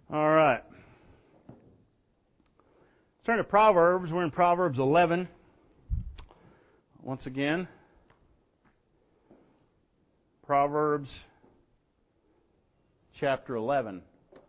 All right. Let's turn to Proverbs. We're in Proverbs 11. Once again. Proverbs chapter 11.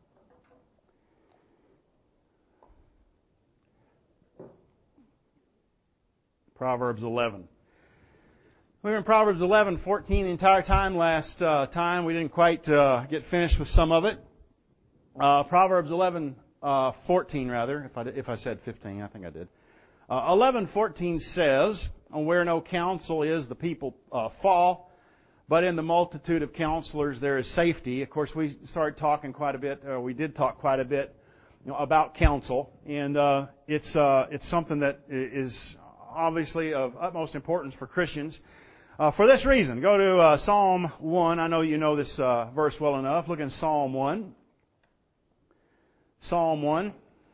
Proverbs 11. We were in Proverbs 11:14 the entire time last time. We didn't quite get finished with some of it. Proverbs 11:14 rather, if I said 15, I think I did. 11:14 says, "Where no counsel is, the people fall, but in the multitude of counselors there is safety." Of course, we started talking quite a bit. We did talk quite a bit, about counsel, and it's something that is obviously of utmost importance for Christians. For this reason, go to Psalm 1. I know you know this verse well enough. Look in Psalm 1. Psalm 1.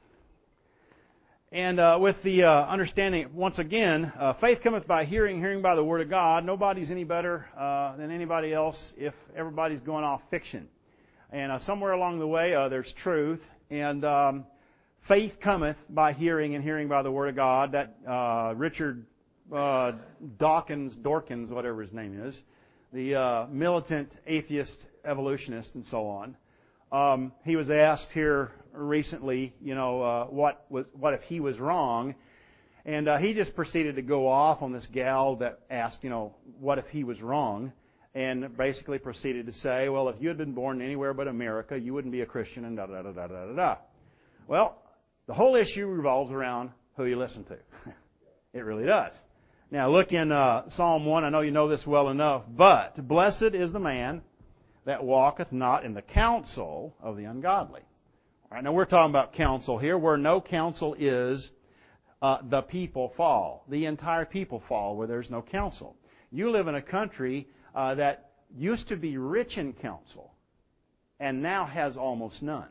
And with the understanding, once again, faith cometh by hearing, hearing by the Word of God. Nobody's any better than anybody else if everybody's going off fiction. And somewhere along the way, there's truth. And faith cometh by hearing, and hearing by the Word of God. That Richard Dawkins, whatever his name is, the militant atheist evolutionist and so on. He was asked here recently, what if he was wrong? And he just proceeded to go off on this gal that asked, what if he was wrong? And basically proceeded to say, well, if you had been born anywhere but America, you wouldn't be a Christian, and da da da da da da. Well, the whole issue revolves around who you listen to. It really does. Now look in Psalm 1. I know you know this well enough. But blessed is the man that walketh not in the counsel of the ungodly. All right, now we're talking about counsel here. Where no counsel is, the people fall. The entire people fall where there's no counsel. You live in a country that used to be rich in counsel and now has almost none.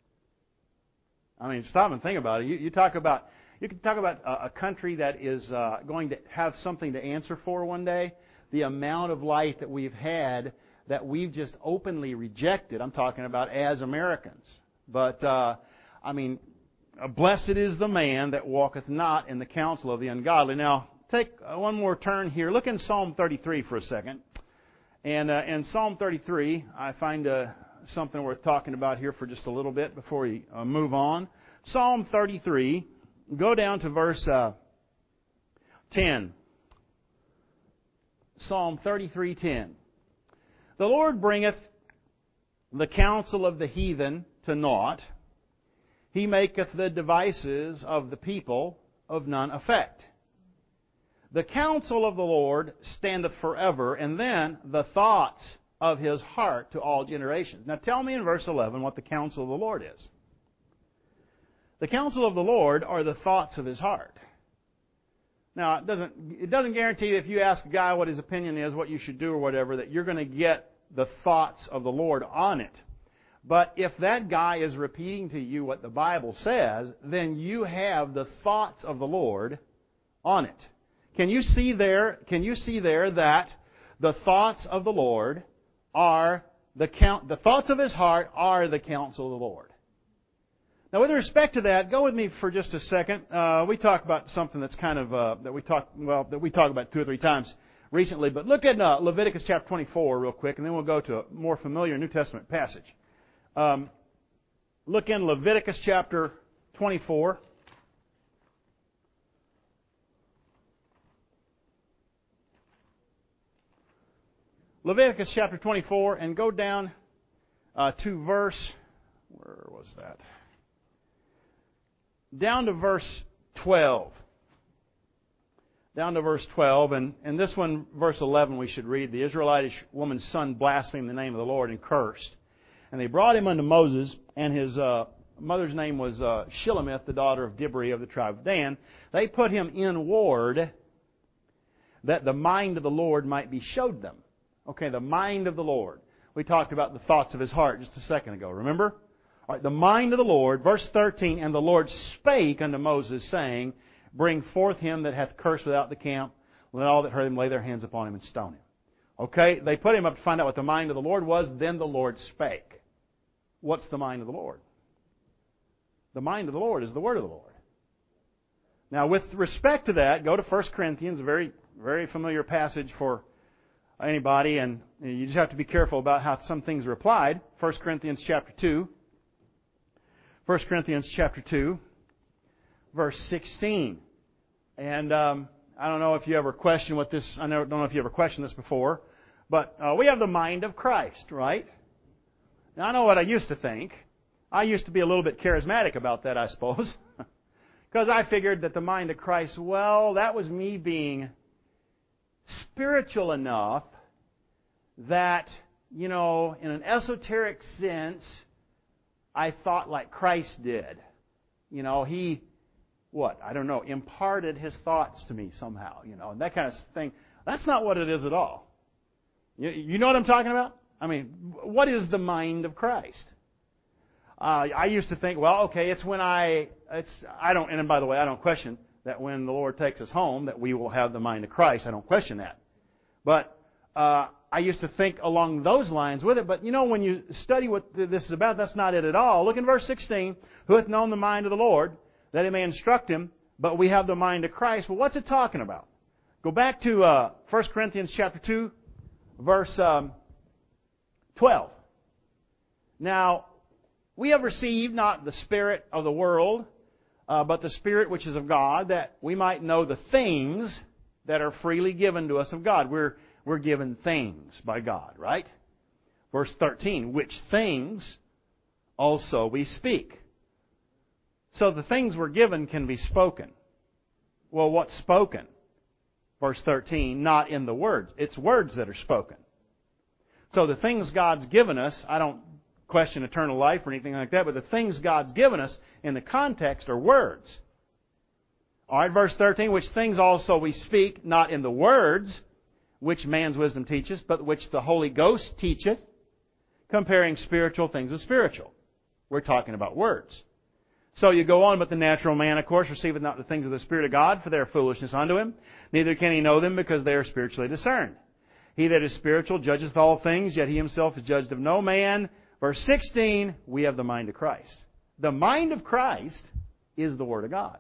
I mean, stop and think about it. You can talk about a country that is going to have something to answer for one day. The amount of light that we've had that we've just openly rejected. I'm talking about as Americans. But, blessed is the man that walketh not in the counsel of the ungodly. Now, take one more turn here. Look in Psalm 33 for a second. And in Psalm 33, I find something worth talking about here for just a little bit before we move on. Psalm 33, go down to verse 10. Psalm 33:10. The Lord bringeth the counsel of the heathen to naught. He maketh the devices of the people of none effect. The counsel of the Lord standeth forever, and then the thoughts of His heart to all generations. Now tell me in verse 11 what the counsel of the Lord is. The counsel of the Lord are the thoughts of His heart. Now, it doesn't guarantee that if you ask a guy what his opinion is, what you should do or whatever, that you're going to get the thoughts of the Lord on it. But if that guy is repeating to you what the Bible says, then you have the thoughts of the Lord on it. Can you see there that the thoughts of the Lord are the thoughts of His heart are the counsel of the Lord? Now, with respect to that, go with me for just a second. We talk about something that's kind of that we talk about 2 or 3 times recently. But look at Leviticus chapter 24 real quick, and then we'll go to a more familiar New Testament passage. Look in Leviticus chapter 24. Leviticus chapter 24, and go down to verse, where was that? Down to verse 12. Down to verse 12, and this one, verse 11, we should read. The Israelitish woman's son blasphemed the name of the Lord and cursed. And they brought him unto Moses, and his mother's name was Shilemith, the daughter of Dibri of the tribe of Dan. They put him in ward that the mind of the Lord might be showed them. Okay, the mind of the Lord. We talked about the thoughts of His heart just a second ago, remember? All right, the mind of the Lord, verse 13, and the Lord spake unto Moses, saying, Bring forth him that hath cursed without the camp. Let all that heard him lay their hands upon him and stone him. Okay, they put him up to find out what the mind of the Lord was. Then the Lord spake. What's the mind of the Lord? The mind of the Lord is the word of the Lord. Now, with respect to that, go to 1 Corinthians, a very, very familiar passage for anybody, and you just have to be careful about how some things are applied. 1 Corinthians chapter 2. 1 Corinthians chapter 2, verse 16. And I don't know if you ever questioned what this, I don't know if you ever questioned this before, but we have the mind of Christ, right? Now, I know what I used to think. I used to be a little bit charismatic about that, I suppose. Because I figured that the mind of Christ, well, that was me being spiritual enough that, in an esoteric sense, I thought like Christ did. He, imparted His thoughts to me somehow, and that kind of thing. That's not what it is at all. You know what I'm talking about? I mean, what is the mind of Christ? I used to think, well, okay, and by the way, I don't question that when the Lord takes us home that we will have the mind of Christ. I don't question that. But I used to think along those lines with it. But when you study what this is about, that's not it at all. Look in verse 16. Who hath known the mind of the Lord, that He may instruct him, but we have the mind of Christ. Well, what's it talking about? Go back to 1 Corinthians chapter 2, verse 12. Now, we have received not the spirit of the world, but the Spirit which is of God, that we might know the things that are freely given to us of God. We're given things by God, right? Verse 13, which things also we speak. So the things we're given can be spoken. Well, what's spoken? Verse 13, not in the words. It's words that are spoken. So the things God's given us, I don't question eternal life or anything like that, but the things God's given us in the context are words. All right, verse 13, which things also we speak, not in the words which man's wisdom teacheth, but which the Holy Ghost teacheth, comparing spiritual things with spiritual. We're talking about words. So you go on, but the natural man, of course, receiveth not the things of the Spirit of God, for they are foolishness unto him. Neither can he know them, because they are spiritually discerned. He that is spiritual judgeth all things, yet he himself is judged of no man. Verse 16, we have the mind of Christ. The mind of Christ is the Word of God.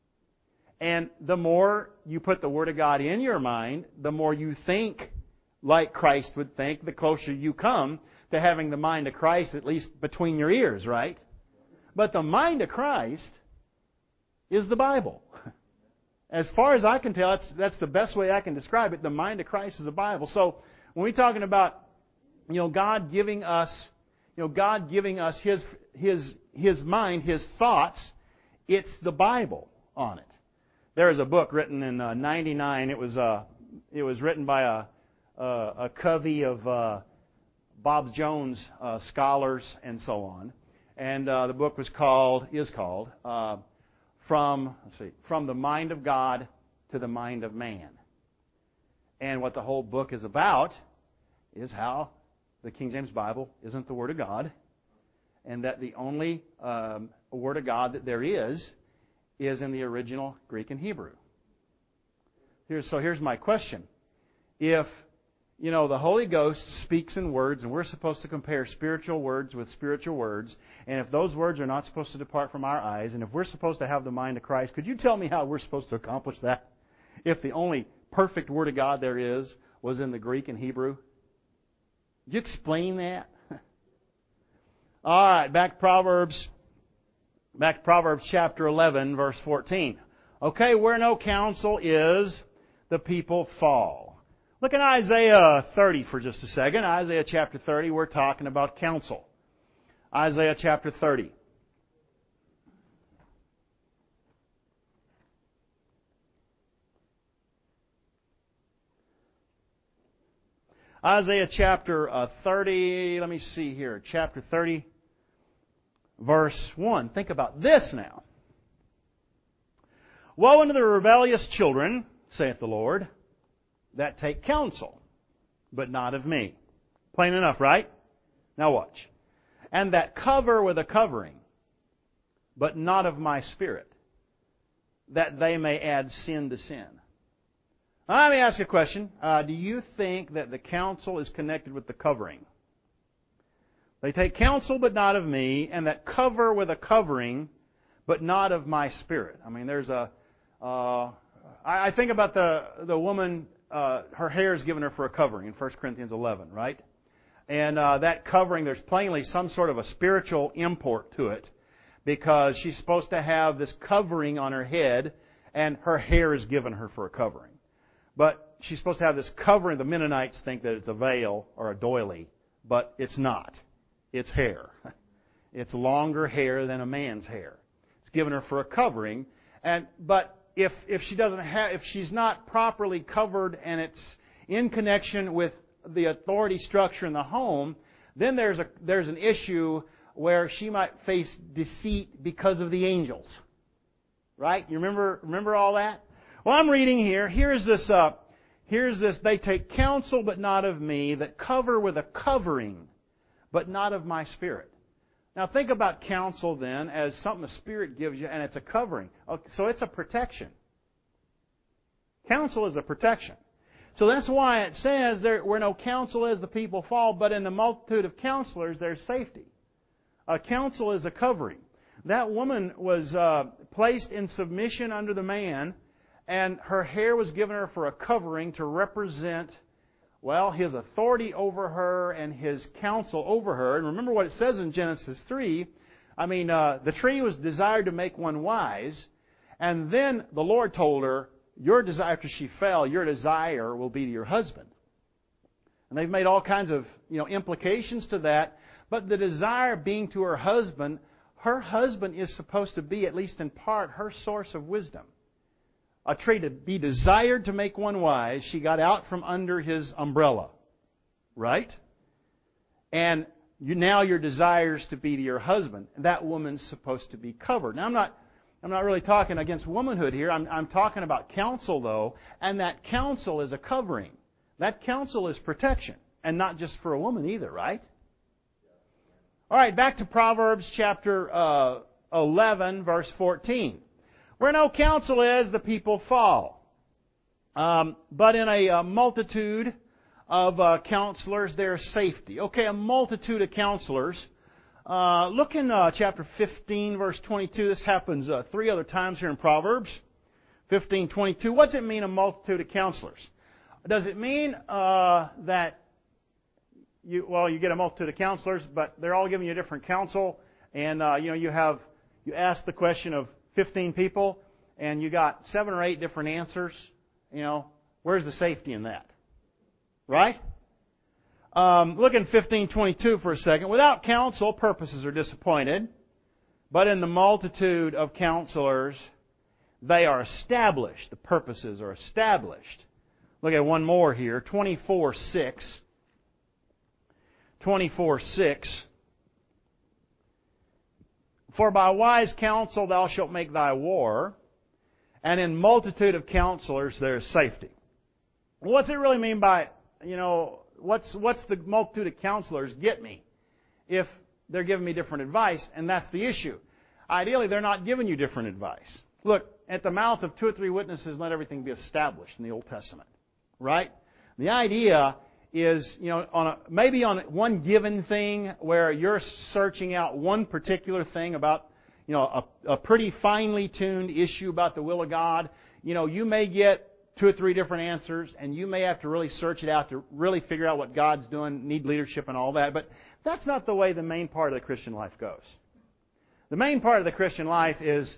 And the more you put the Word of God in your mind, the more you think like Christ would think, the closer you come to having the mind of Christ, at least between your ears, right? But the mind of Christ is the Bible. As far as I can tell, that's the best way I can describe it. The mind of Christ is the Bible. So when we're talking about, God giving us His mind, His thoughts, it's the Bible on it. There is a book written in '99. It was written by a covey of Bob Jones scholars and so on. And the book is called From the Mind of God to the Mind of Man. And what the whole book is about is how the King James Bible isn't the Word of God, and that the only Word of God that there is in the original Greek and Hebrew. Here's my question. If the Holy Ghost speaks in words, and we're supposed to compare spiritual words with spiritual words, and if those words are not supposed to depart from our eyes, and if we're supposed to have the mind of Christ, could you tell me how we're supposed to accomplish that? If the only perfect Word of God there is was in the Greek and Hebrew? Could you explain that? All right, back to Proverbs chapter 11, verse 14. Okay, where no counsel is, the people fall. Look at Isaiah 30 for just a second. Isaiah chapter 30, we're talking about counsel. Isaiah chapter 30. Isaiah chapter 30, let me see here. Chapter 30, verse 1. Think about this now. Woe unto the rebellious children, saith the Lord, that take counsel, but not of me. Plain enough, right? Now watch. And that cover with a covering, but not of my Spirit, that they may add sin to sin. Now, let me ask you a question. Do you think that the counsel is connected with the covering? They take counsel, but not of me, and that cover with a covering, but not of my spirit. I mean, there's I think about the woman, her hair is given her for a covering in 1 Corinthians 11, right? And that covering, there's plainly some sort of a spiritual import to it, because she's supposed to have this covering on her head, and her hair is given her for a covering. But she's supposed to have this covering. The Mennonites think that it's a veil or a doily, but it's not. It's hair. It's longer hair than a man's hair. It's given her for a covering, but if she's not properly covered and it's in connection with the authority structure in the home, then there's an issue where she might face deceit because of the angels. Right? You remember all that? Well, I'm reading here. Here's this. They take counsel, but not of me, that cover with a covering, but not of my spirit. Now think about counsel then as something the Spirit gives you, and it's a covering. So it's a protection. Counsel is a protection. So that's why it says, where no counsel is, the people fall, but in the multitude of counselors, there's safety. Counsel is a covering. That woman was placed in submission under the man, and her hair was given her for a covering to represent, well, his authority over her and his counsel over her. And remember what it says in Genesis 3. I mean, the tree was desired to make one wise, and then the Lord told her, your desire, after she fell, your desire will be to your husband. And they've made all kinds of implications to that. But the desire being to her husband is supposed to be, at least in part, her source of wisdom. A tree to be desired to make one wise, she got out from under his umbrella. Right? And now your desire is to be to your husband. That woman's supposed to be covered. Now, I'm not really talking against womanhood here. I'm talking about counsel, though, and that counsel is a covering. That counsel is protection, and not just for a woman either, right? All right, back to Proverbs chapter 11, verse 14. Where no counsel is, the people fall. But in a multitude of counselors, there's safety. Okay, a multitude of counselors. Look in chapter 15, verse 22. This happens 3 other times here in Proverbs. 15:22. What's it mean, a multitude of counselors? Does it mean that you get a multitude of counselors, but they're all giving you different counsel, and you ask the question of 15 people, and you got 7 or 8 different answers? Where's the safety in that? Right? Look in 15:22 for a second. Without counsel, purposes are disappointed, but in the multitude of counselors, they are established. The purposes are established. Look at one more here. 24:6. 24:6. For by wise counsel thou shalt make thy war, and in multitude of counselors there is safety. What's it really mean by, what's the multitude of counselors get me if they're giving me different advice? And that's the issue. Ideally, they're not giving you different advice. Look, at the mouth of 2 or 3 witnesses, let everything be established in the Old Testament. Right? The idea is, maybe on one given thing where you're searching out one particular thing about, a pretty finely tuned issue about the will of God, you may get 2 or 3 different answers, and you may have to really search it out to really figure out what God's doing, need leadership and all that. But that's not the way the main part of the Christian life goes. The main part of the Christian life is,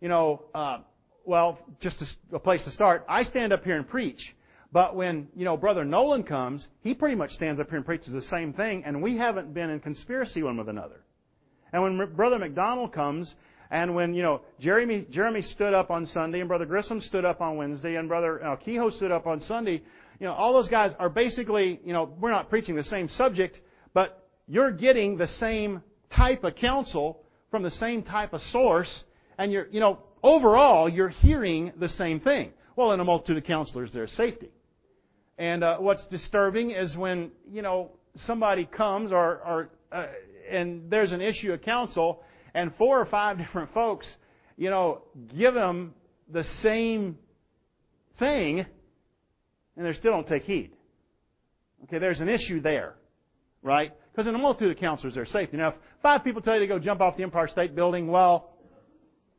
just a place to start. I stand up here and preach. But when, Brother Nolan comes, he pretty much stands up here and preaches the same thing, and we haven't been in conspiracy one with another. And when Brother McDonald comes, and when, Jeremy stood up on Sunday, and Brother Grissom stood up on Wednesday, and Brother Kehoe stood up on Sunday, all those guys are basically, we're not preaching the same subject, but you're getting the same type of counsel from the same type of source, and overall, you're hearing the same thing. Well, in a multitude of counselors, there's safety. And what's disturbing is when, somebody comes and there's an issue of counsel, and 4 or 5 different folks, give them the same thing, and they still don't take heed. Okay, there's an issue there, right? Because in a multitude of counselors, there's safety. Now, if 5 people tell you to go jump off the Empire State Building, well,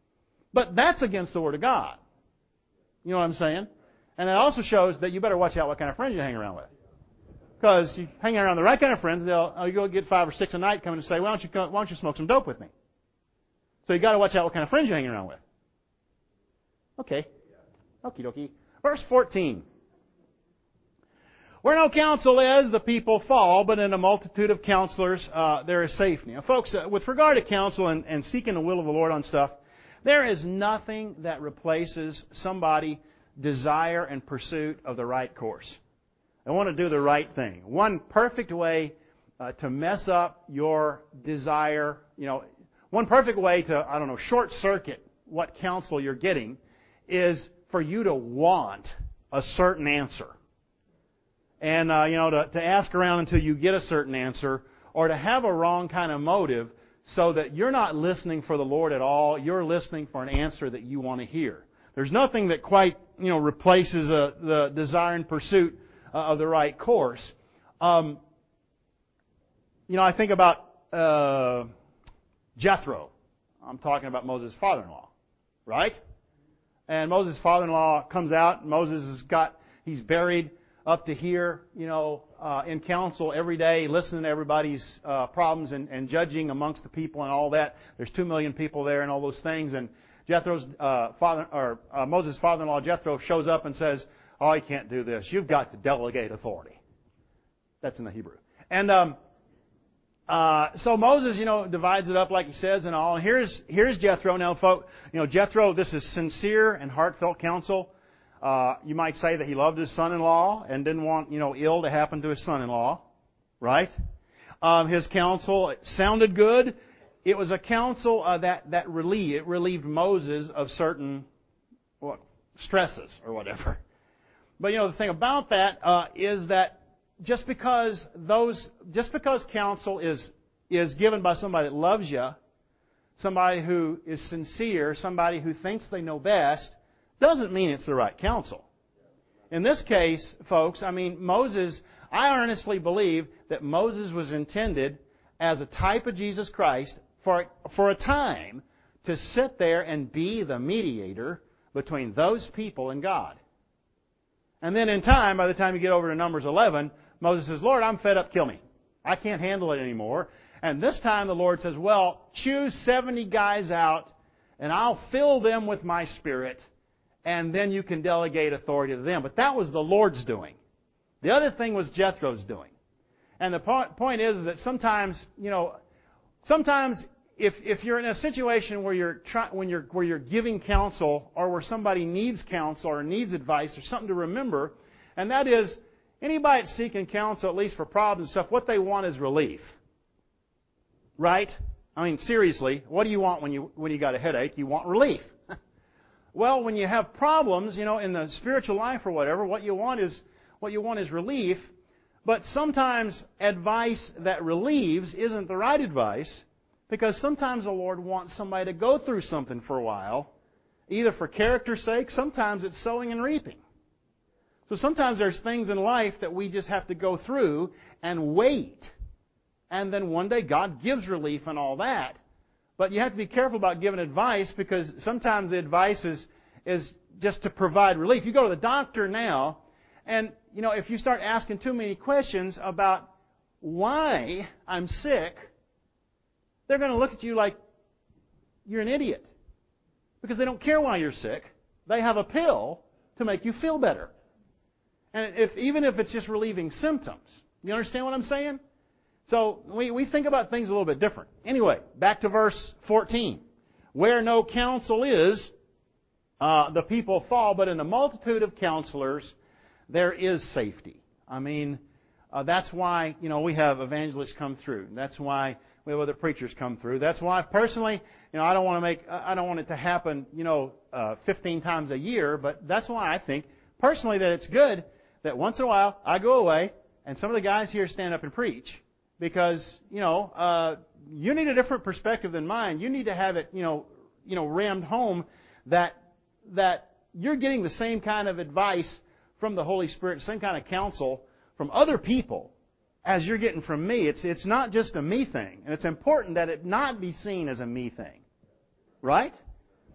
But that's against the Word of God. You know what I'm saying? And it also shows that you better watch out what kind of friends you hang around with. Because you hang around the right kind of friends, you go get 5 or 6 a night coming to say, why don't you smoke some dope with me? So you got to watch out what kind of friends you hang around with. Okay. Okie dokie. Verse 14. Where no counsel is, the people fall, but in a multitude of counselors there is safety. Now, folks, with regard to counsel and seeking the will of the Lord on stuff, there is nothing that replaces somebody's desire and pursuit of the right course. They want to do the right thing. One perfect way to mess up your desire, one perfect way to, short circuit what counsel you're getting is for you to want a certain answer. And, to ask around until you get a certain answer, or to have a wrong kind of motive so that you're not listening for the Lord at all. You're listening for an answer that you want to hear. There's nothing that quite, replaces the desire and pursuit of the right course. I think about Jethro. I'm talking about Moses' father-in-law, right? And Moses' father-in-law comes out. He's buried up to here, in council every day, listening to everybody's problems and judging amongst the people and all that. There's 2 million people there and all those things. And Jethro's Moses' father-in-law Jethro shows up and says, "Oh, you can't do this. You've got to delegate authority." That's in the Hebrew. And so Moses, divides it up like he says and all. And here's Jethro. Now, folks, Jethro, this is sincere and heartfelt counsel. You might say that he loved his son-in-law and didn't want, ill to happen to his son-in-law, right? His counsel sounded good. It was a counsel that relieved Moses of certain stresses or whatever. But the thing about that is that just because counsel is given by somebody that loves you, somebody who is sincere, somebody who thinks they know best, doesn't mean it's the right counsel. In this case, folks, Moses, I earnestly believe that Moses was intended as a type of Jesus Christ for a time to sit there and be the mediator between those people and God. And then in time, by the time you get over to Numbers 11, Moses says, "Lord, I'm fed up, kill me. I can't handle it anymore." And this time the Lord says, "Well, choose 70 guys out, and I'll fill them with my Spirit, and then you can delegate authority to them." But that was the Lord's doing. The other thing was Jethro's doing. And the point is that sometimes if you're in a situation where you're giving counsel, or where somebody needs counsel or needs advice, there's something to remember, and that is anybody that's seeking counsel, at least for problems and stuff, what they want is relief, right? Seriously, what do you want when you got a headache? You want relief. Well, when you have problems, in the spiritual life or whatever, what you want is relief. But sometimes advice that relieves isn't the right advice, because sometimes the Lord wants somebody to go through something for a while, either for character's sake. Sometimes it's sowing and reaping. So sometimes there's things in life that we just have to go through and wait, and then one day God gives relief and all that. But you have to be careful about giving advice, because sometimes the advice is just to provide relief. You go to the doctor now, and if you start asking too many questions about why I'm sick, they're going to look at you like you're an idiot, because they don't care why you're sick. They have a pill to make you feel better, and even if it's just relieving symptoms. You understand what I'm saying? So we think about things a little bit different. Anyway, back to verse 14. Where no counsel is, the people fall, but in a multitude of counselors there is safety. That's why we have evangelists come through. That's why we have other preachers come through. That's why personally, I don't want it to happen 15 times a year, but that's why I think personally that it's good that once in a while I go away and some of the guys here stand up and preach. Because, you need a different perspective than mine. You need to have it, rammed home that you're getting the same kind of advice from the Holy Spirit, same kind of counsel from other people as you're getting from me. It's not just a me thing. And it's important that it not be seen as a me thing. Right?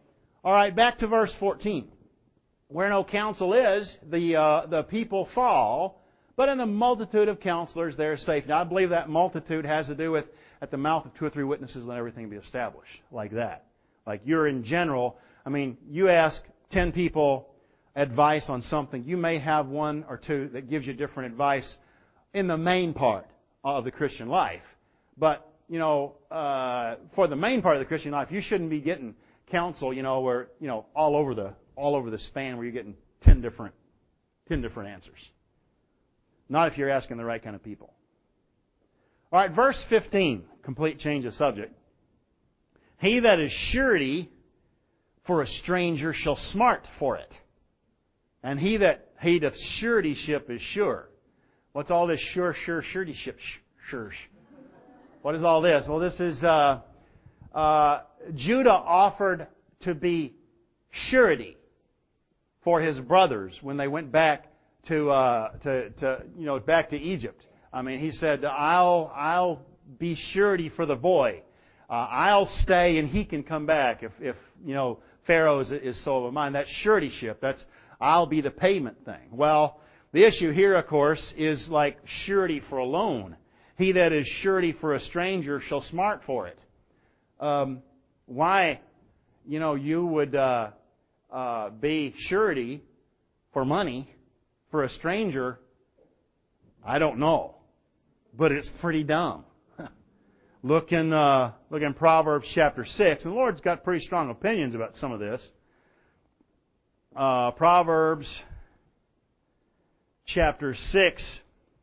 All right, back to verse 14. Where no counsel is, the people fall, but in the multitude of counselors there is safety. Now, I believe that multitude has to do with at the mouth of 2 or 3 witnesses, let everything be established. Like that. Like you're in general, I mean, you ask 10 people advice on something, you may have 1 or 2 that gives you different advice in the main part of the Christian life. But, for the main part of the Christian life, you shouldn't be getting counsel, where, all over the span where you're getting 10 different answers. Not if you're asking the right kind of people. All right, verse 15, complete change of subject. He that is surety for a stranger shall smart for it. And he that hateth suretyship is sure. What's all this suretyship? Sure. What is all this? Well, this is Judah offered to be surety for his brothers when they went back back to Egypt. I mean, he said, "I'll be surety for the boy. I'll stay and he can come back if Pharaoh is so of a mind." That's suretyship. That's I'll be the payment thing. Well, the issue here, of course, is like surety for a loan. He that is surety for a stranger shall smart for it. Why, you would be surety for money for a stranger, I don't know. But it's pretty dumb. Look in Proverbs chapter 6. And the Lord's got pretty strong opinions about some of this. Proverbs chapter 6.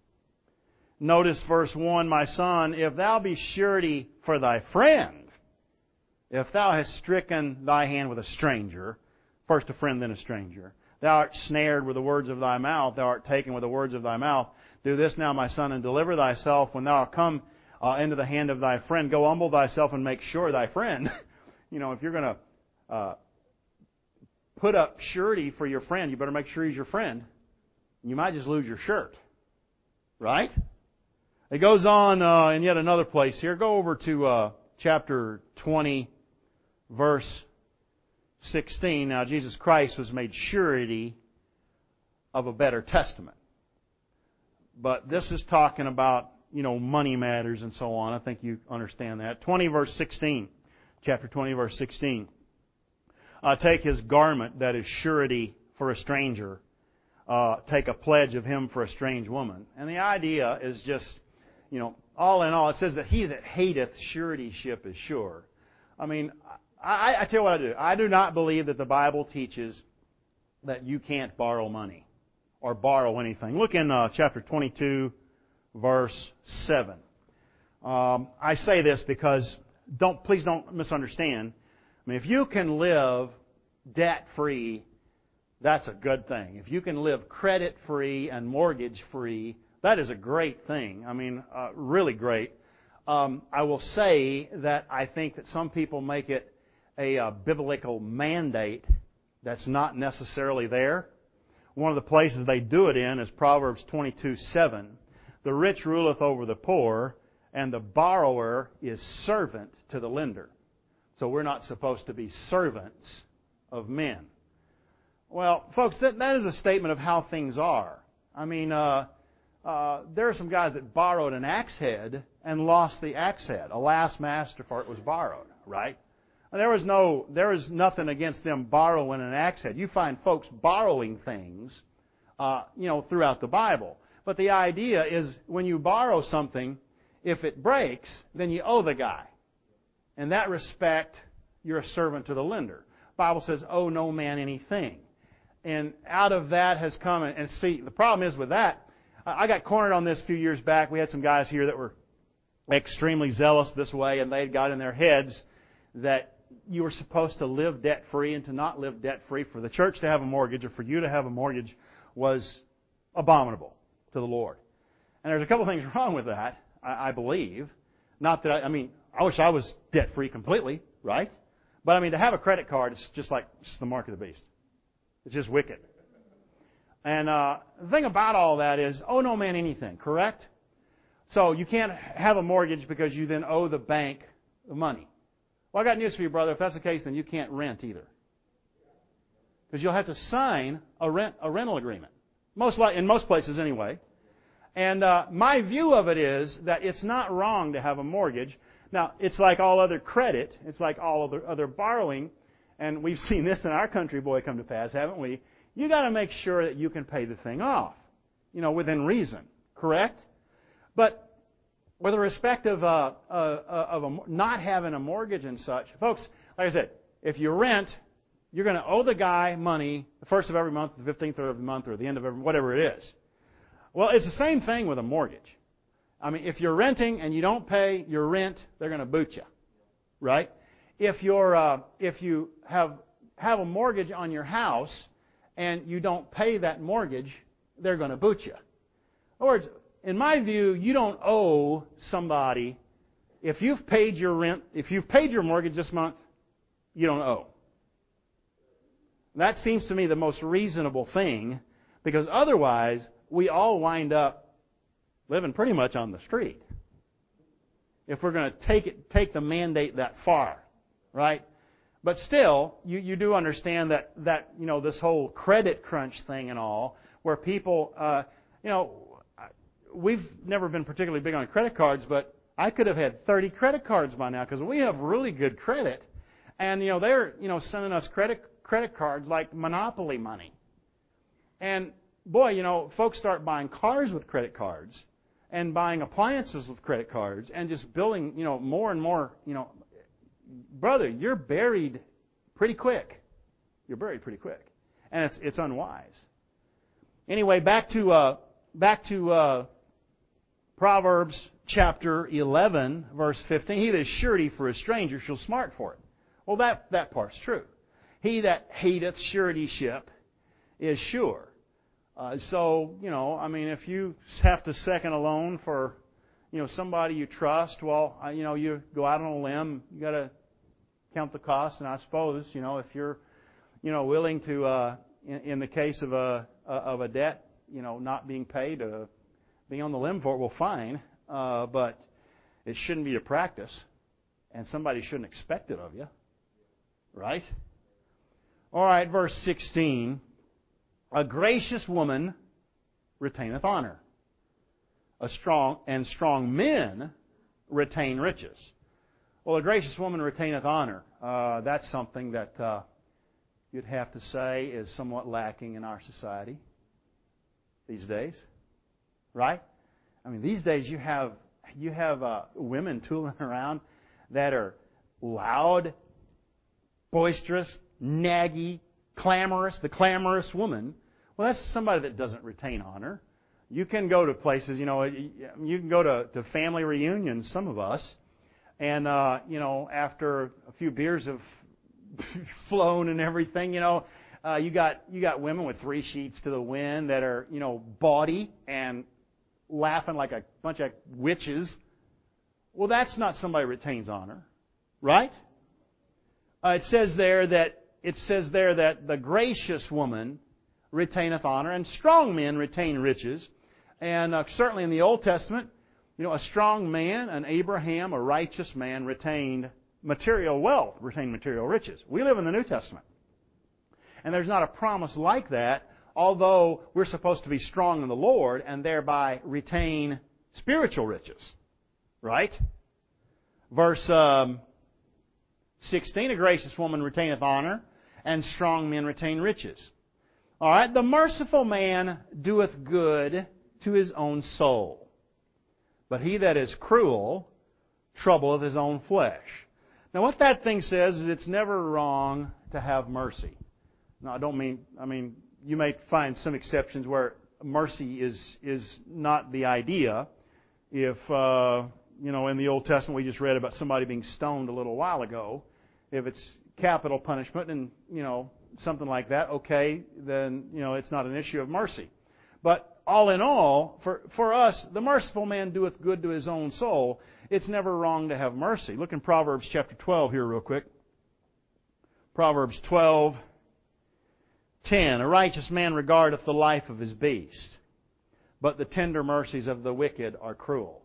Notice verse 1, "My son, if thou be surety for thy friend, if thou hast stricken thy hand with a stranger," first a friend, then a stranger, "thou art snared with the words of thy mouth, thou art taken with the words of thy mouth. Do this now, my son, and deliver thyself when thou art come into the hand of thy friend. Go humble thyself and make sure thy friend." If you're going to put up surety for your friend, you better make sure he's your friend. You might just lose your shirt. Right? It goes on in yet another place here. Go over to chapter 20, verse 16. Now, Jesus Christ was made surety of a better testament. But this is talking about, money matters and so on. I think you understand that. 20 verse 16. Chapter 20 verse 16. "Take his garment that is surety for a stranger. Take a pledge of him for a strange woman." And the idea is just, all in all, it says that he that hateth suretyship is sure. I mean, I tell you what I do. I do not believe that the Bible teaches that you can't borrow money or borrow anything. Look in chapter 22, verse 7. I say this because please don't misunderstand. I mean, if you can live debt-free, that's a good thing. If you can live credit-free and mortgage-free, that is a great thing. I mean, really great. I will say that I think that some people make it a biblical mandate that's not necessarily there. One of the places they do it in is Proverbs 22:7. "The rich ruleth over the poor, and the borrower is servant to the lender." So we're not supposed to be servants of men. Well, folks, that is a statement of how things are. I mean, there are some guys that borrowed an axe head and lost the axe head. Alas, master, for it was borrowed, right? And there was nothing against them borrowing an axe head. You find folks borrowing things, throughout the Bible. But the idea is when you borrow something, if it breaks, then you owe the guy. In that respect, you're a servant to the lender. The Bible says, "Owe no man anything." And out of that has come, and see, the problem is with that, I got cornered on this a few years back. We had some guys here that were extremely zealous this way, and they had got in their heads that you were supposed to live debt-free, and to not live debt-free, for the church to have a mortgage or for you to have a mortgage was abominable to the Lord. And there's a couple of things wrong with that, I believe. Not that I wish I was debt-free completely, right? But to have a credit card is just like the mark of the beast. It's just wicked. And the thing about all that is, owe no man anything, correct? So you can't have a mortgage because you then owe the bank the money. Well, I got news for you, brother. If that's the case, then you can't rent either. because you'll have to sign a rental agreement. In most places anyway. And my view of it is that it's not wrong to have a mortgage. Now, it's like all other credit. It's like all other borrowing. And we've seen this in our country, boy, come to pass, haven't we? You got to make sure that you can pay the thing off, within reason. Correct? But with respect of not having a mortgage and such, folks, like I said, if you rent, you're going to owe the guy money the first of every month, the 15th of every month, or the end of whatever it is. Well, it's the same thing with a mortgage. I mean, if you're renting and you don't pay your rent, they're going to boot you, right? If you have a mortgage on your house and you don't pay that mortgage, they're going to boot you. In other words, in my view, you don't owe somebody. If you've paid your rent, if you've paid your mortgage this month, you don't owe. That seems to me the most reasonable thing, because otherwise we all wind up living pretty much on the street. If we're going to take the mandate that far, right? But still, you do understand that this whole credit crunch thing and all, where people, we've never been particularly big on credit cards, but I could have had 30 credit cards by now because we have really good credit, and they're sending us credit cards like monopoly money. And boy, folks start buying cars with credit cards and buying appliances with credit cards and just building, more and more, brother, you're buried pretty quick. You're buried pretty quick. And it's unwise. Anyway, back to Proverbs chapter 11, verse 15. He that is surety for a stranger shall smart for it. Well, that part's true. He that hateth suretyship is sure. If you have to second a loan for, somebody you trust, well, you go out on a limb, you got to count the cost, and I suppose, if you're, willing to, in the case of a debt, not being paid, being on the limb for it, well, fine, but it shouldn't be a practice, and somebody shouldn't expect it of you, right? All right, verse 16. A gracious woman retaineth honor. Strong men retain riches. Well, a gracious woman retaineth honor. That's something that you'd have to say is somewhat lacking in our society these days, right? I mean, these days you have women tooling around that are loud, boisterous, naggy, clamorous, the clamorous woman. Well, that's somebody that doesn't retain honor. You can go to places, you can go to family reunions, some of us, and, after a few beers have flown and everything, you got women with 3 sheets to the wind that are, bawdy and laughing like a bunch of witches. Well, that's not somebody who retains honor, right? It says there that the gracious woman retaineth honor, and strong men retain riches. And certainly in the Old Testament, a strong man, an Abraham, a righteous man, retained material wealth, retained material riches. We live in the New Testament. And there's not a promise like that, although we're supposed to be strong in the Lord and thereby retain spiritual riches. Right? Verse 16, a gracious woman retaineth honor, and strong men retain riches. All right, the merciful man doeth good to his own soul, but he that is cruel troubleth his own flesh. Now, what that thing says is it's never wrong to have mercy. Now, I mean, you may find some exceptions where mercy is not the idea. If, in the Old Testament we just read about somebody being stoned a little while ago, if it's capital punishment and, something like that, okay, then, it's not an issue of mercy. But all in all, for us, the merciful man doeth good to his own soul. It's never wrong to have mercy. Look in Proverbs chapter 12 here real quick. Proverbs 12:10. A righteous man regardeth the life of his beast, but the tender mercies of the wicked are cruel.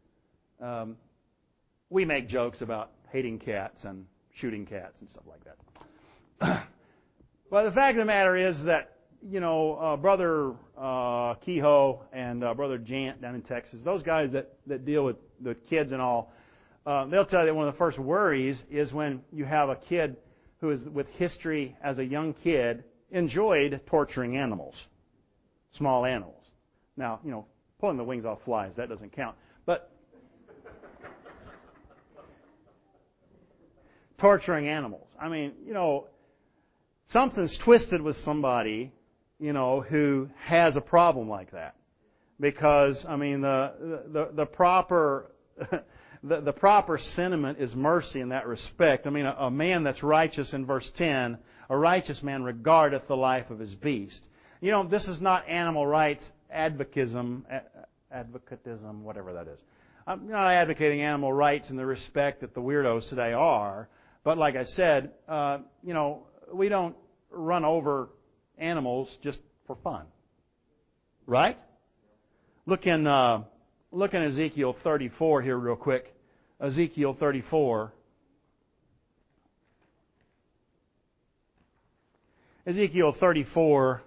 We make jokes about hating cats and shooting cats and stuff like that. Well, the fact of the matter is that, Brother Kehoe and Brother Jant down in Texas, those guys that deal with the kids and all, they'll tell you that one of the first worries is when you have a kid who is with history as a young kid enjoyed torturing animals, small animals. Now, pulling the wings off flies, that doesn't count. But torturing animals. I mean, something's twisted with somebody, who has a problem like that. Because, I mean, the proper the proper sentiment is mercy in that respect. I mean, a man that's righteous in verse 10, a righteous man regardeth the life of his beast. This is not animal rights advocatism, whatever that is. I'm not advocating animal rights in the respect that the weirdos today are. But like I said, we don't run over animals just for fun. Right? Look in Ezekiel 34 here real quick. Ezekiel 34. Ezekiel 34,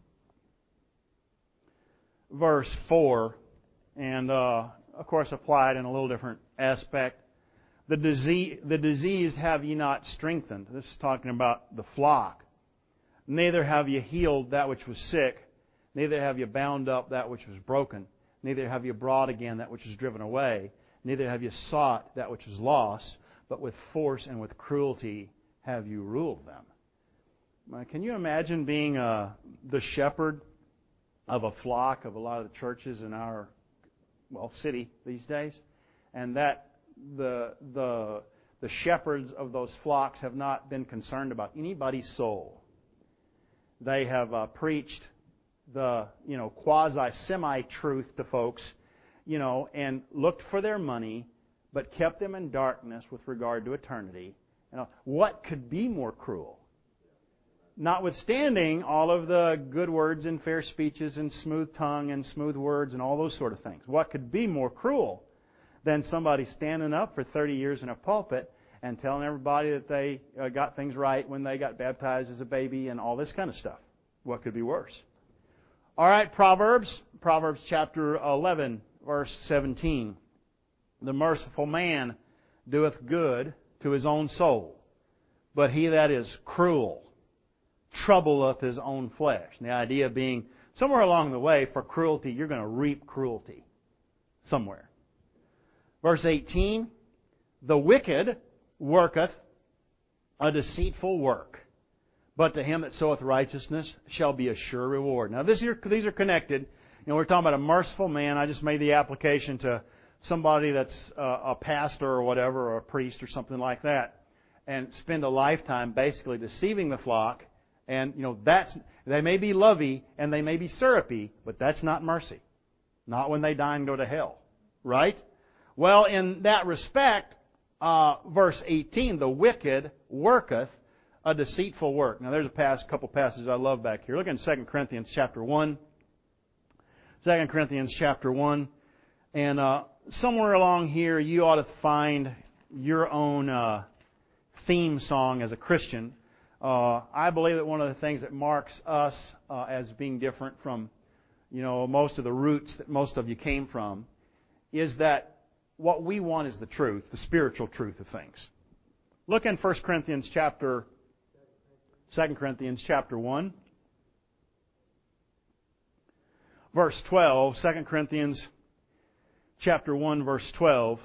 verse 4, and of course applied in a little different aspect. The diseased have ye not strengthened. This is talking about the flock. Neither have ye healed that which was sick. Neither have you bound up that which was broken. Neither have you brought again that which was driven away. Neither have you sought that which was lost. But with force and with cruelty have you ruled them. Can you imagine being the shepherd of a flock of a lot of the churches in our city these days, and that the shepherds of those flocks have not been concerned about anybody's soul? They have preached the quasi-semi-truth to folks, and looked for their money, but kept them in darkness with regard to eternity. What could be more cruel? Notwithstanding all of the good words and fair speeches and smooth tongue and smooth words and all those sort of things. What could be more cruel than somebody standing up for 30 years in a pulpit and telling everybody that they got things right when they got baptized as a baby and all this kind of stuff? What could be worse? All right, Proverbs chapter 11, verse 17. The merciful man doeth good to his own soul, but he that is cruel troubleth his own flesh. And the idea being, somewhere along the way, for cruelty, you're going to reap cruelty. Somewhere. Verse 18, the wicked worketh a deceitful work, but to him that soweth righteousness shall be a sure reward. Now these are connected. We're talking about a merciful man. I just made the application to somebody that's a pastor or whatever, or a priest or something like that, and spend a lifetime basically deceiving the flock. And, they may be lovey and they may be syrupy, but that's not mercy. Not when they die and go to hell. Right? Well, in that respect, verse 18, the wicked worketh a deceitful work. Now, there's a couple passages I love back here. Look in 2 Corinthians chapter 1. 2 Corinthians chapter 1. And somewhere along here, you ought to find your own theme song as a Christian. I believe that one of the things that marks us as being different from, most of the roots that most of you came from, is that what we want is the truth, the spiritual truth of things. Look in 2 Corinthians chapter 1, verse 12. 2 Corinthians chapter 1, verse 12.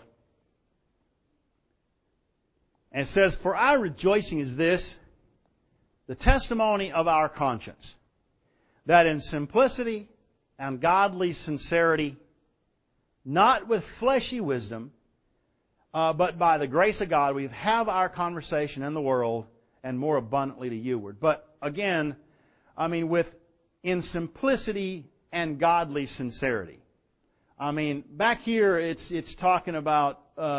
And it says, for our rejoicing is this, the testimony of our conscience, that in simplicity and godly sincerity, not with fleshy wisdom, but by the grace of God, we have our conversation in the world, and more abundantly to youward. But again, in simplicity and godly sincerity. Back here it's talking about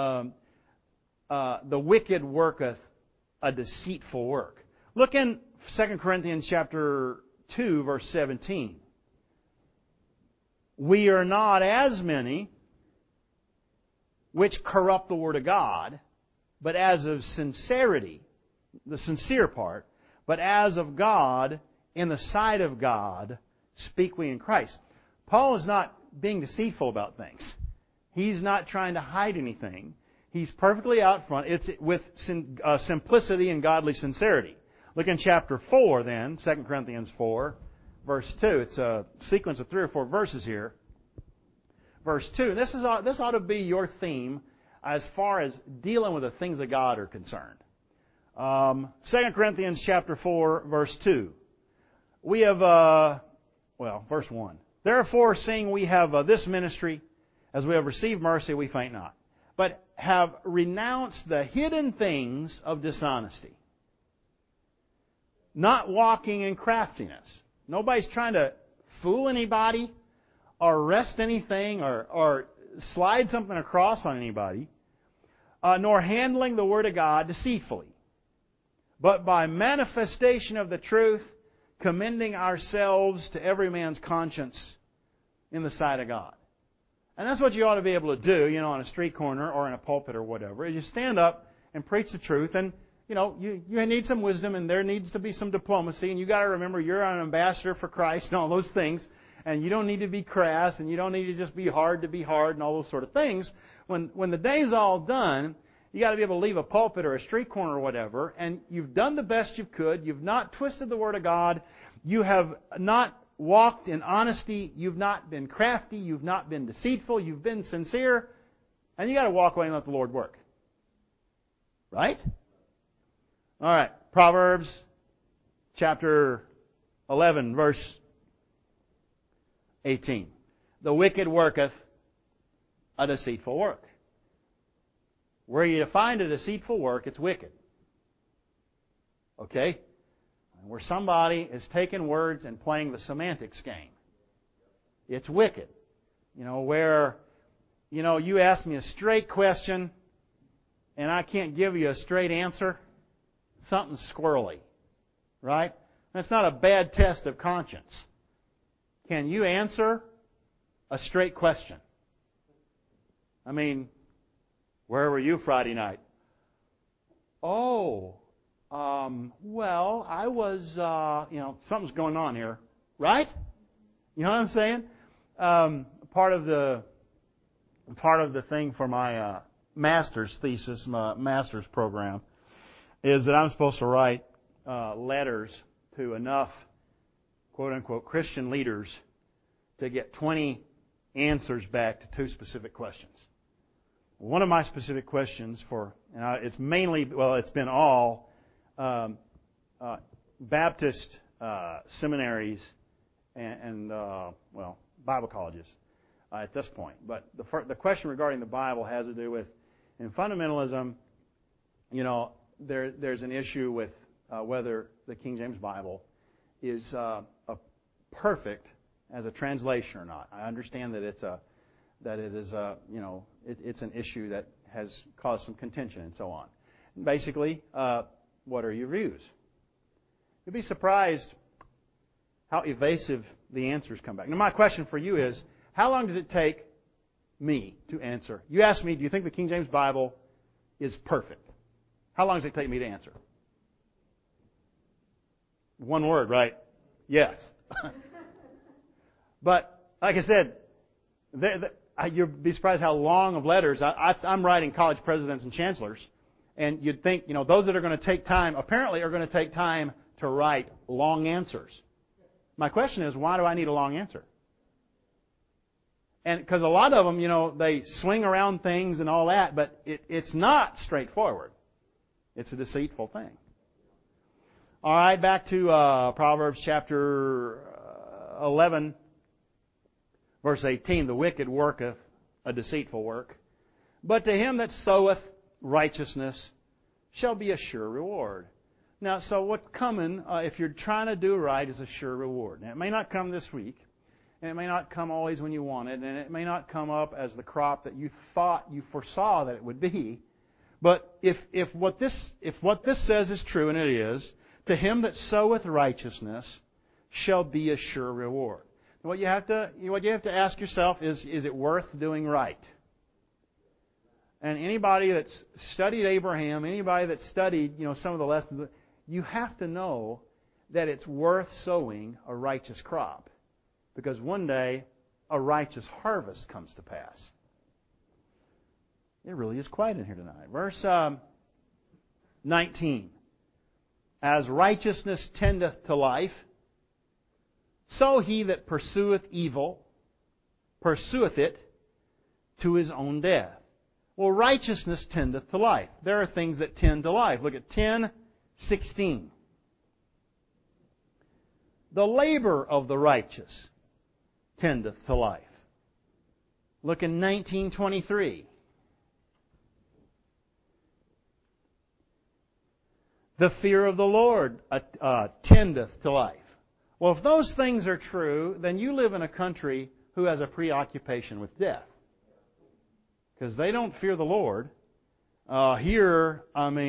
the wicked worketh a deceitful work. Look in 2 Corinthians chapter 2, verse 17. We are not as many which corrupt the word of God, but as of sincerity, the sincere part, But as of God, in the sight of God, speak we in Christ. Paul is not being deceitful about things. He's not trying to hide anything. He's perfectly out front. It's with simplicity and godly sincerity. Look in chapter 4 then, 2 Corinthians 4, verse 2. It's a sequence of 3 or 4 verses here. Verse 2. This ought to be your theme as far as dealing with the things of God are concerned. 2 Corinthians chapter 4, verse 2. We have, verse 1. Therefore, seeing we have this ministry, as we have received mercy, we faint not, but have renounced the hidden things of dishonesty, not walking in craftiness. Nobody's trying to fool anybody or wrest anything or slide something across on anybody, nor handling the Word of God deceitfully, but by manifestation of the truth, commending ourselves to every man's conscience in the sight of God. And that's what you ought to be able to do, on a street corner or in a pulpit or whatever, is you stand up and preach the truth. And, you need some wisdom and there needs to be some diplomacy. And you got to remember you're an ambassador for Christ and all those things. And you don't need to be crass and you don't need to just be hard to be hard and all those sort of things. When the day's all done, you got to be able to leave a pulpit or a street corner or whatever, and you've done the best you could. You've not twisted the Word of God. You have not walked in honesty. You've not been crafty. You've not been deceitful. You've been sincere. And you got to walk away and let the Lord work. Right? All right. Proverbs chapter 11, verse 18. The wicked worketh a deceitful work. Where you find a deceitful work, it's wicked. Okay? Where somebody is taking words and playing the semantics game. It's wicked. Where, you ask me a straight question and I can't give you a straight answer. Something's squirrely. Right? That's not a bad test of conscience. Can you answer a straight question? I mean, where were you Friday night? Oh, I was, something's going on here. Right? You know what I'm saying? Part of the thing for my master's thesis, my master's program, is that I'm supposed to write letters to enough, quote-unquote, Christian leaders to get 20 answers back to 2 specific questions. One of my specific questions it's mainly, it's been all Baptist seminaries and Bible colleges at this point. But the question regarding the Bible has to do with, in fundamentalism, there's an issue with whether the King James Bible is perfect as a translation or not. I understand that it's an issue that has caused some contention and so on. Basically, what are your views? You'll be surprised how evasive the answers come back. Now, my question for you is, how long does it take me to answer? You ask me, do you think the King James Bible is perfect? How long does it take me to answer? One word, right? Yes. But, like I said, you'll be surprised how long of letters. I'm writing college presidents and chancellors, and you'd think, those that are going to take time, apparently are going to take time to write long answers. My question is, why do I need a long answer? And because a lot of them, they swing around things and all that, but it's not straightforward. It's a deceitful thing. All right, back to Proverbs chapter 11, verse 18. The wicked worketh a deceitful work, but to him that soweth righteousness shall be a sure reward. Now, so what's coming, if you're trying to do right, is a sure reward. Now, it may not come this week, and it may not come always when you want it, and it may not come up as the crop that you foresaw that it would be. But if what this says is true, and it is, to him that soweth righteousness shall be a sure reward. What you have to ask yourself is it worth doing right? And anybody that's studied Abraham, anybody that's studied, some of the lessons, you have to know that it's worth sowing a righteous crop. Because one day, a righteous harvest comes to pass. It really is quiet in here tonight. Verse 19. As righteousness tendeth to life, so he that pursueth evil pursueth it to his own death. Well, righteousness tendeth to life. There are things that tend to life. Look at 10:16. The labor of the righteous tendeth to life. Look in 19:23. The fear of the Lord tendeth to life. Well, if those things are true, then you live in a country who has a preoccupation with death. Because they don't fear the Lord. Here,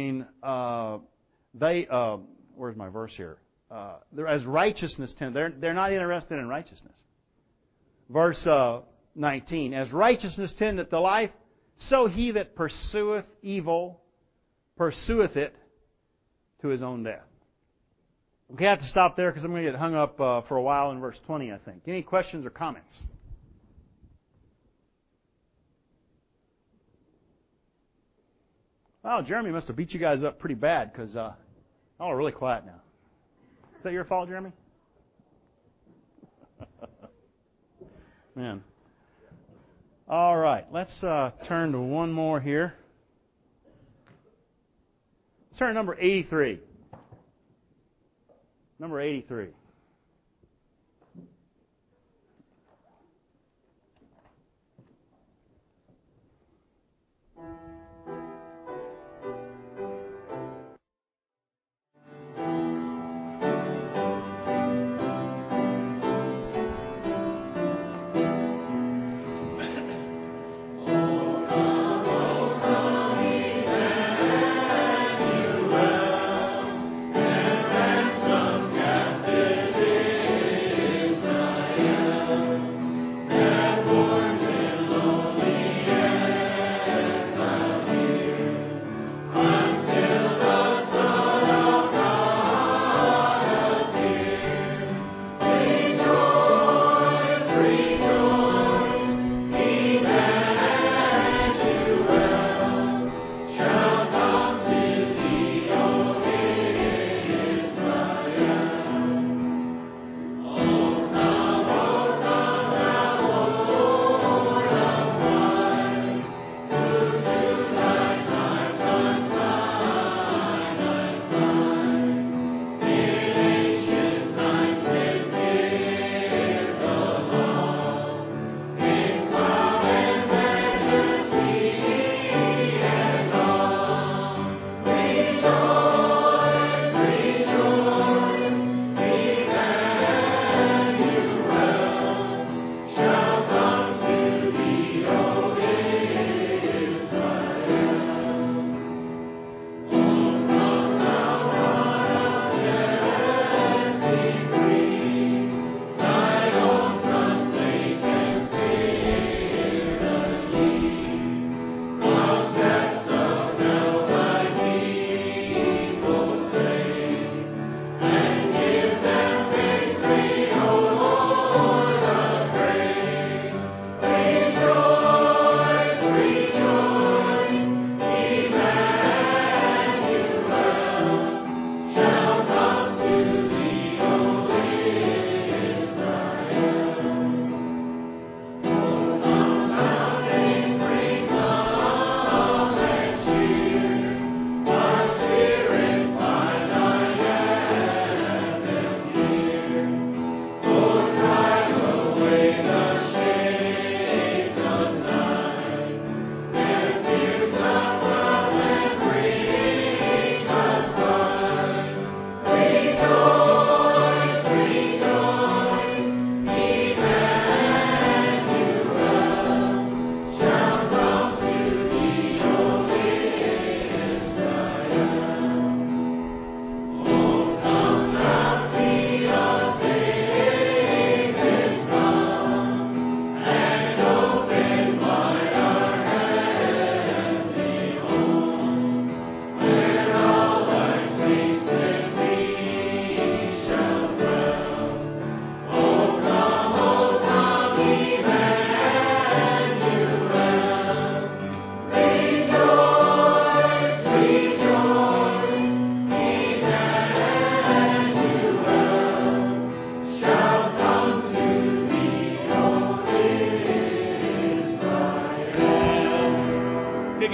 where's my verse here? As righteousness they're not interested in righteousness. Verse 19. As righteousness tendeth to life, so he that pursueth evil pursueth it to his own death. We have to stop there because I'm going to get hung up for a while in verse 20, I think. Any questions or comments? Well, Jeremy must have beat you guys up pretty bad because y'all are really quiet now. Is that your fault, Jeremy? Man. All right, let's turn to one more here. Let's turn to number 83. Number 83.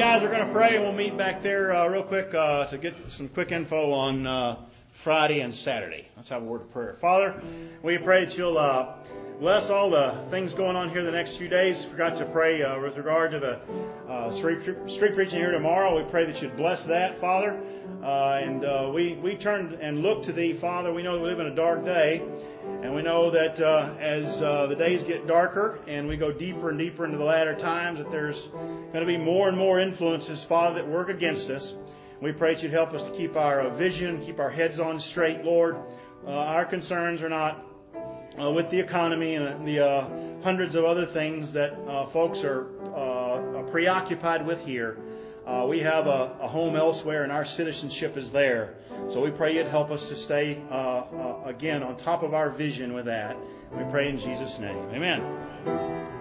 guys, we're going to pray, and we'll meet back there real quick to get some quick info on Friday and Saturday. Let's have a word of prayer. Father, we pray that you'll bless all the things going on here the next few days. Forgot to pray with regard to the street preaching here tomorrow. We pray that you'd bless that, Father. And we turn and look to Thee, Father. We know that we live in a dark day. And we know that as the days get darker and we go deeper and deeper into the latter times, that there's going to be more and more influences, Father, that work against us. We pray that you'd help us to keep our vision, keep our heads on straight, Lord. Our concerns are not with the economy and the hundreds of other things that folks are preoccupied with here. We have a home elsewhere, and our citizenship is there. So we pray you'd help us to stay, again, on top of our vision with that. We pray in Jesus' name. Amen.